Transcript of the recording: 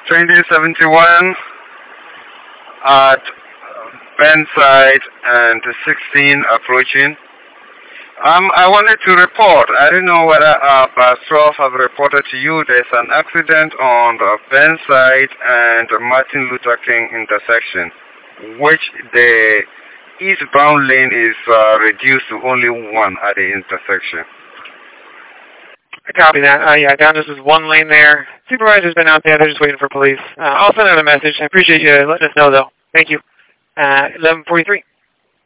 2071 at Benside and 16 approaching. I wanted to report. I don't know whether Bastrop have reported to you. There's an accident on the Benside and Martin Luther King intersection, which the eastbound lane is reduced to only one at the intersection. I copy that. Yeah, down just is one lane there. Supervisor's been out there. They're just waiting for police. I'll send out a message. I appreciate you letting us know, though. Thank you. 11:43.